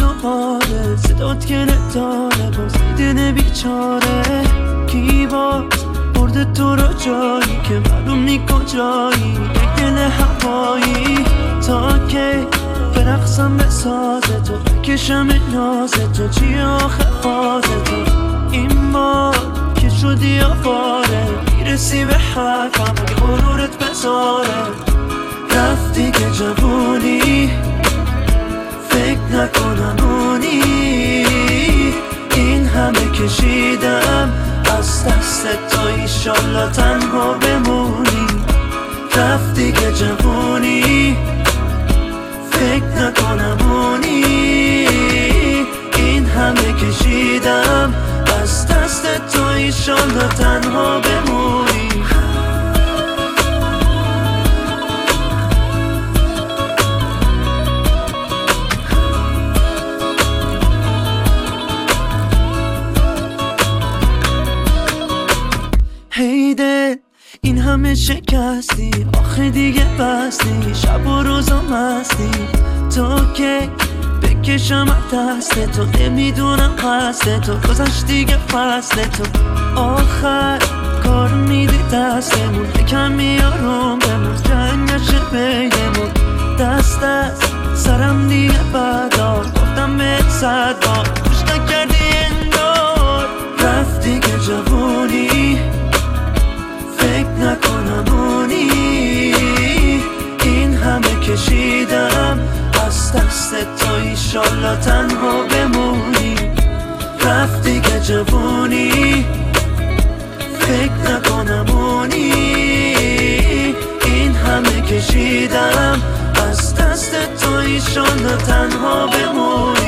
دوباره صدات که نداره باز دیدن بیچاره کی باز برده تو رو جایی که معلوم نی کجایی یک دل هوایی تا که برقصم به ساز تو بکشم ناز تو چی آخه فاز تو این بار که شدی آواره میرسی به حرفم اگه غرورت بذاره رفتی که جوونی فکر نکنم اونی این همه کشیدم از دست تو ایشالله تنها بمونی رفتی که جوونی فکر نکنم اونی این همه کشیدم از دست تو ایشالله تنها بمونی هیده این همه شکستی آخه دیگه بستی شب و روزا مستی تو که بکشم دست تو نمیدونم قصد تو گذشت دیگه فصل تو آخر کار میدی دستمون یکم میارم بمون جنگ نشه بینمون دست از سرم دیگه بدار گفتم بهت 100 بار گوش نکردی انگار رفتی که جوونی فکر نکنم اونی این همه کشیدم از دست تو ایشالله تنها بمونی رفتی که جوونی فکر نکنم اونی این همه کشیدم از دست تو ایشالله تنها بمونی